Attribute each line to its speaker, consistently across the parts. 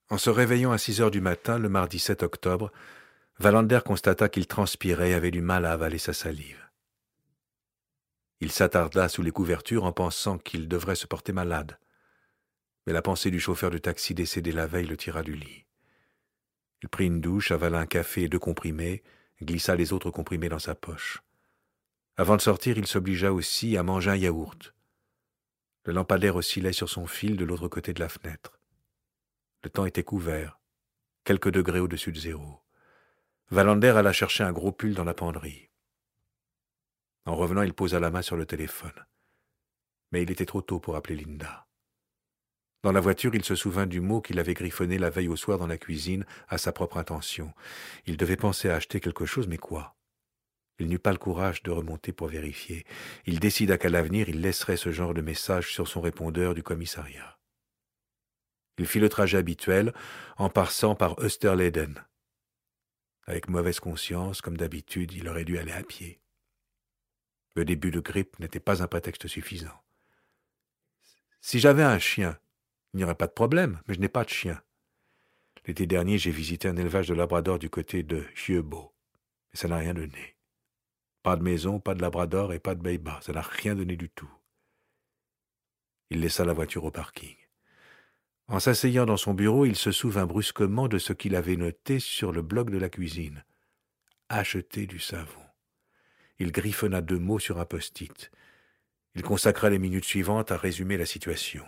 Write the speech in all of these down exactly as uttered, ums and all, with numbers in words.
Speaker 1: En se réveillant à six heures du matin, le mardi sept octobre, Wallander constata qu'il transpirait et avait du mal à avaler sa salive. Il s'attarda sous les couvertures en pensant qu'il devrait se porter malade. Mais la pensée du chauffeur de taxi décédé la veille le tira du lit. Il prit une douche, avala un café et deux comprimés, glissa les autres comprimés dans sa poche. Avant de sortir, il s'obligea aussi à manger un yaourt. Le lampadaire oscillait sur son fil de l'autre côté de la fenêtre. Le temps était couvert, quelques degrés au-dessus de zéro. Wallander alla chercher un gros pull dans la penderie. En revenant, il posa la main sur le téléphone. Mais il était trop tôt pour appeler Linda. Dans la voiture, il se souvint du mot qu'il avait griffonné la veille au soir dans la cuisine à sa propre intention. Il devait penser à acheter quelque chose, mais quoi? Il n'eut pas le courage de remonter pour vérifier. Il décida qu'à l'avenir, il laisserait ce genre de message sur son répondeur du commissariat. Il fit le trajet habituel en passant par Österleden. Avec mauvaise conscience, comme d'habitude, il aurait dû aller à pied. Le début de grippe n'était pas un prétexte suffisant. Si j'avais un chien, il n'y aurait pas de problème, mais je n'ai pas de chien. L'été dernier, j'ai visité un élevage de labrador du côté de Sjöbo, mais ça n'a rien donné. Pas de maison, pas de labrador et pas de beiba, ça n'a rien donné du tout. Il laissa la voiture au parking. En s'asseyant dans son bureau, il se souvint brusquement de ce qu'il avait noté sur le bloc de la cuisine. Acheter du savon. Il griffonna deux mots sur un post-it. Il consacra les minutes suivantes à résumer la situation.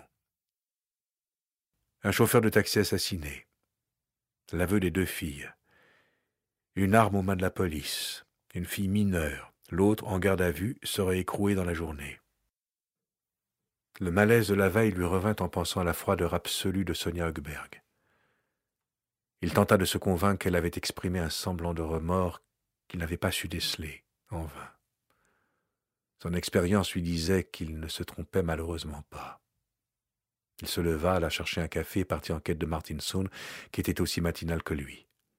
Speaker 1: Un chauffeur de taxi assassiné. L'aveu des deux filles. Une arme aux mains de la police. Une fille mineure. L'autre, en garde à vue, serait écrouée dans la journée. Le malaise de la veille lui revint en pensant à la froideur absolue de Sonia Högberg. Il tenta de se convaincre qu'elle avait exprimé un semblant de remords qu'il n'avait pas su déceler, en vain. Son expérience lui disait qu'il ne se trompait malheureusement pas. Il se leva, alla chercher un café et partit en quête de Martin Sohn, qui était aussi matinal que lui.